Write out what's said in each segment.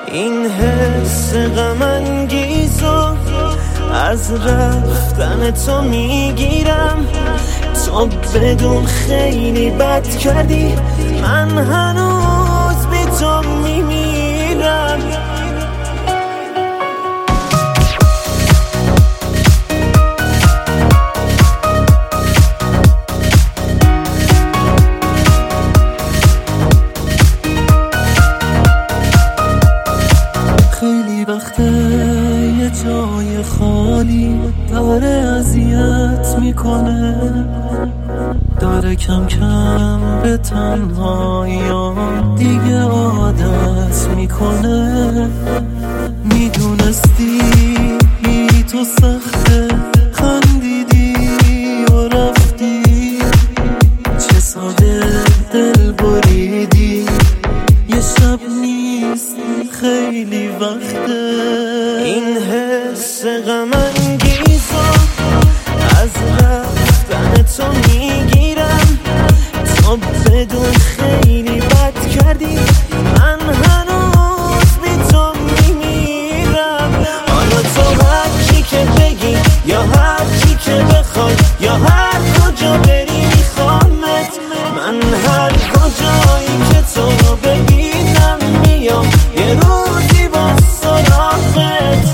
این حس غم انگیزو از رفتن تو میگیرم. تو بدون خیلی بد کردی، من هنوز بی تو میمیرم. خیلی وقته یه جای خالی داره اذیت میکنه، داره کم کم به تنهاییام دیگه عادت میکنه. میدونستی بی تو سخته، خندیدی و رفتی، چه ساده دل بریدی. یه شب نیست خیلی وقته این حس غم انگیزو از رفتن تو میگیرم. تو بدون خیلی بد کردی، من هنوز بی تو میمیرم. حالا تو هر چی که بگی یا هر چی که بخوای یا هر کجا بری میخوامت. من هر کجایی که تو رو ببینم میام یه روزی با سراغت.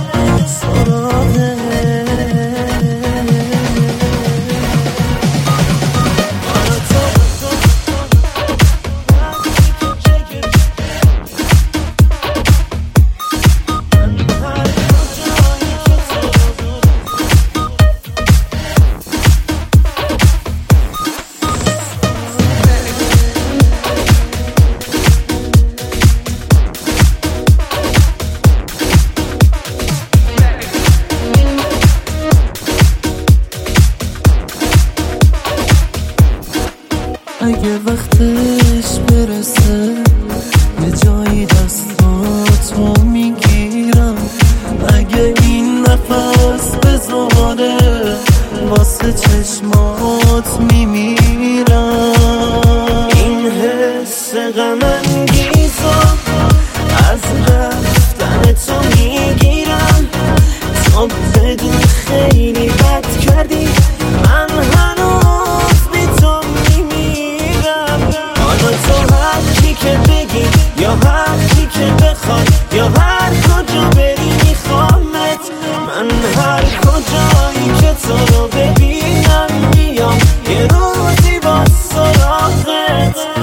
اگه وقتش برسه یه جایی دستاتو میگیرم. اگه این نفس بذاره واسه چشمات میمیرم. این حس غم انگیزو از رفتن تو میگیرم. تو بدون خیلی بد کردی، من هنوز بی تو تو هر چی که بگی یا هر چی که بخوای یا هر کجا بری میخوامت. من هر کجایی که تو رو ببینم میام یه روزی با سراغت.